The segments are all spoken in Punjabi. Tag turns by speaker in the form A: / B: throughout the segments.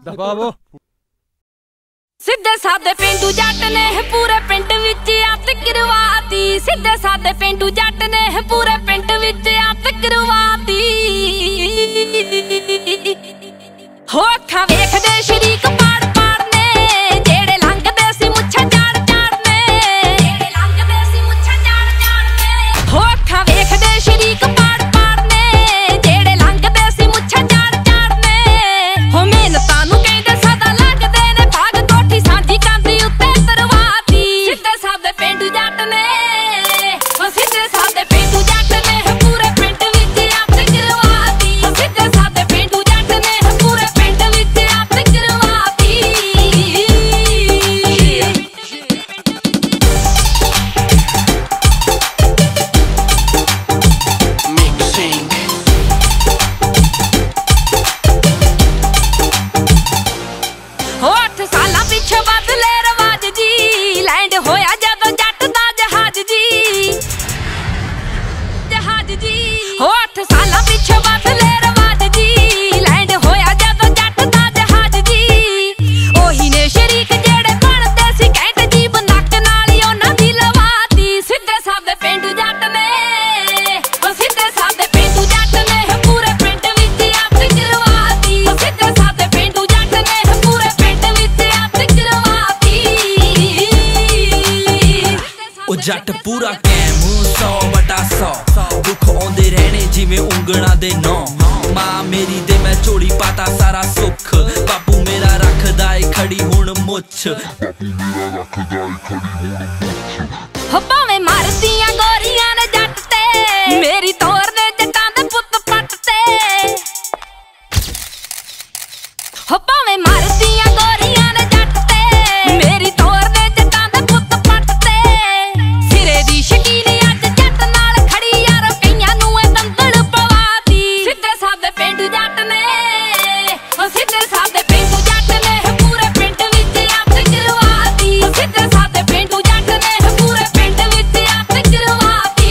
A: ਦਬਾਵੋ।
B: ਸਿੱਧੇ ਸਾਦੇ ਪਿੰਡੂ ਜੱਟ ਨੇ ਪੂਰੇ ਪਿੰਡ ਵਿੱਚ ਅੱਤ ਕਰਵਾਤੀ। ਸਿੱਧੇ ਸਾਦੇ ਪਿੰਡੂ ਜੱਟ ਨੇ ਪੂਰੇ ਪਿੰਡ ਵਿੱਚ ਅੱਤ ਕਰਵਾਤੀ। ਹੋ ਅੱਖਾਂ ਵੇਖਦੇ ਸ਼ਰੀਕ ਪਾੜ ਪਾੜ ਨੇ ਜਿਹੜੇ ਲੰਘਦੇ ਸੀ ਮੁੱਛਾਂ ਝਾੜ ਝਾੜ ਨੇ। ਜਿਹੜੇ ਲੰਘਦੇ ਸੀ ਮੁੱਛਾਂ ਝਾੜ ਝਾੜ ਨੇ। ਹੋ ਅੱਖਾਂ ਵੇਖਦੇ ਸ਼ਰੀਕ ਪਾੜ ਪਾੜ ਨੇ ਜਿਹੜੇ ਲੰਘਦੇ ਸੀ ਮੁੱਛਾਂ ਝਾੜ ਝਾੜ ਨੇ। ਹੋ ਮਿਹਨਤਾਂ ਨੂੰ ਕਹਿੰਦੇ ਸਦਾ ਲੱਗਦੇ ਨੇ ਭਾਗ ਕੋਠੀ ਸਾਂਝੀ ਕੰਧੀ ਉੱਤੇ ਤਰਵਾਤੀ। ਸਿੱਧੇ ਸਾਦੇ ਪਿੰਡੂ ਜੱਟ ਨੇ ਹੋ ਸਿੱਧੇ ਸਾਦੇ ਪਿੰਡੂ ਜੱਟ ਨੇ ਪੂਰੇ ਪਿੰਡ ਵਿੱਚ ਅੱਤ ਕਰਵਾਤੀ। ਸਿੱਧੇ ਸਾਦੇ ਪਿੰਡੂ ਜੱਟ ਨੇ ਪੂਰੇ ਪਿੰਡ ਵਿੱਚ ਅੱਤ ਕਰਵਾਤੀ। ਹੋ 8 ਸਾਲਾਂ ਪਿੱਛੇ ਬਦਲੇ ਰਵਾਜ ਜੀ ਲੈਂਡ ਹੋਇਆ ਜਦੋਂ ਜੱਟ ਦਾ ਜਹਾਜ਼ ਜੀ। ਜਹਾਜ਼ ਜੀ ਹੋ 8 ਸਾਲਾਂ ਪਿੱਛੇ ਬਦਲੇ ਰਵਾਜ ਜੀ ਲੈਂਡ ਹੋਇਆ ਜਦੋਂ ਜੱਟ ਦਾ ਜਹਾਜ਼ ਜੀ। ਉਹੀ ਨੇ ਸ਼ਰੀਕ ਜਿਹੜੇ ਬਣਦੇ ਸੀ ਘੈਂਟ ਜੀਬ ਨੱਕ ਨਾਲ ਹੀ ਉਹਨਾਂ ਦੀ ਲਵਾਤੀ। ਸਿੱਧੇ ਸਾਦੇ ਪਿੰਡੂ ਜੱਟ ਨੇ ਹੋ ਸਿੱਧੇ ਸਾਦੇ ਪਿੰਡੂ ਜੱਟ ਨੇ ਪੂਰੇ ਪਿੰਡ ਵਿੱਚ ਅੱਤ ਕਰਵਾਤੀ। ਸਿੱਧੇ ਸਾਦੇ ਪਿੰਡੂ ਜੱਟ ਨੇ ਪੂਰੇ ਪਿੰਡ ਵਿੱਚ ਅੱਤ ਕਰਵਾਤੀ।
C: ਉਹ ਜੱਟ ਪੂਰਾ ਕੈਮ 100/100 ਦੁੱਖ ਆਉਂਦੇ ਰਹਿਣੇ ਜਿਵੇਂ ਉਂਗਲਾਂ ਦੇ ਨੌ। ਮਾਂ ਮੇਰੀ ਦੇ ਮੈਂ ਝੋਲੀ ਪਾਤਾ ਸਾਰਾ ਸੁੱਖ। ਬਾਪੂ ਮੇਰਾ ਰੱਖਦਾ ਏ ਖੜੀ ਹੁਣ ਮੁੱਛ।
B: ਹੋ ਭਾਵੇਂ ਮਰਦੀਆਂ ਗੋਰੀਆਂ ਨੇ ਜੱਟ ਤੇ ਮੇਰੀ ਤੋਰ ਦੇ ਜੱਟਾਂ ਦੇ ਪੁੱਤ ਪੱਟ ਤੇ। ਹੋ ਭਾਵੇਂ ਮਰਦੀਆਂ ਗੋਰੀਆਂ ਨੇ ਜੱਟ ਤੇ ਮੇਰੀ ਤੋਰ ਦੇ ਜੱਟਾਂ ਦੇ ਪੁੱਤ ਪੱਟ ਤੇ। ਸਿਰੇ ਦੀ ਸ਼ਕੀਨੀ ਅੱਜ ਜੱਟ ਨਾਲ ਖੜੀ ਯਾਰ ਕਈਆਂ ਨੂੰ ਇਹ ਦੰਦਲ ਪਵਾਤੀ। ਸਿੱਧੇ ਸਾਦੇ ਪਿੰਡੂ ਜੱਟ ਨੇ ਹੋ ਸਿੱਧੇ ਸਾਦੇ ਪਿੰਡੂ ਜੱਟ ਨੇ ਪੂਰੇ ਪਿੰਡ ਵਿੱਚ ਅੱਤ ਕਰਵਾਤੀ। ਸਿੱਧੇ ਸਾਦੇ ਪਿੰਡੂ ਜੱਟ ਨੇ ਪੂਰੇ ਪਿੰਡ ਵਿੱਚ ਅੱਤ ਕਰਵਾਤੀ।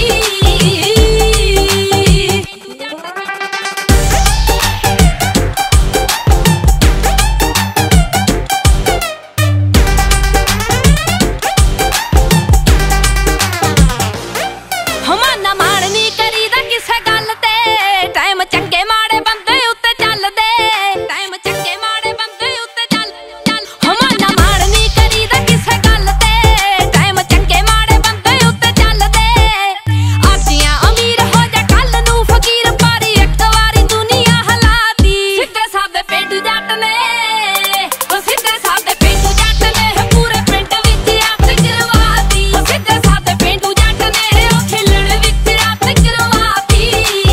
B: ਹਮਾਨਾ ਮਾਣ ਨੀ ਕਰੀਦਾ ਕਿਸੇ ਗੱਲ ਤੇ ਟਾਈਮ ਚੰਗੇ ਮਾੜੇ ਬੰਦੇ ਉੱਤੇ ਚੱਲਦੇ। ਟਾਈਮ ਚੰਗੇ ਮਾੜੇ ਬੰਦੇ ਉੱਤੇ ਚੱਲ ਚੱਲ। ਹਮਾਨਾ ਮਾਣ ਨੀ ਕਰੀਦਾ ਕਿਸੇ ਗੱਲ ਤੇ ਟਾਈਮ ਚੰਗੇ ਮਾੜੇ ਬੰਦੇ ਉੱਤੇ ਚੱਲਦੇ। ਆਜੀਆਂ ਅਮੀਰ ਹੋ ਜਾ ਕੱਲ ਨੂੰ ਫਕੀਰ ਪਰ ਇੱਕ ਵਾਰੀ ਦੁਨੀਆ ਹਲਾਤੀ। ਸਿੱਧੇ ਸਾਦੇ ਪਿੰਡੂ ਜੱਟ ਨੇ ਹੋ ਸਿੱਧੇ ਸਾਦੇ ਪਿੰਡੂ ਜੱਟ ਨੇ ਪੂਰੇ ਪਿੰਡ ਵਿੱਚ ਅੱਤ ਕਰਵਾਤੀ। ਸਿੱਧੇ ਸਾਦੇ ਪਿੰਡੂ ਜੱਟ ਨੇ ਉਹ ਖਿਲਣ ਵਿੱਚ ਅੱਤ ਕਰਵਾਤੀ।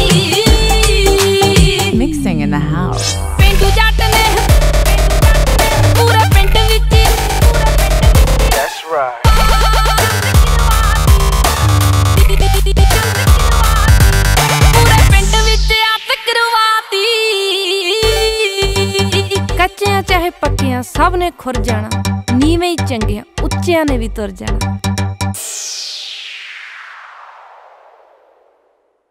D: Mixing in the house.
B: ਪਿੰਡੂ ਜੱਟ ਨੇ ਪੂਰੇ ਪਿੰਡ ਵਿੱਚ
A: That's right.
B: ਪੂਰੇ ਪਿੰਡ ਵਿੱਚ ਅੱਤ ਕਰਵਾਤੀ। ਕੱਚਿਆਂ ਚਾਹੇ ਪੱਕਿਆਂ ਸਭ ਨੇ ਖੁਰ ਜਾਣਾ। ਨੀਵੇਂ ਹੀ ਚੰਗਿਆਂ ਉੱਚਿਆਂ ਨੇ ਵੀ ਤੁਰ ਜਾਣਾ।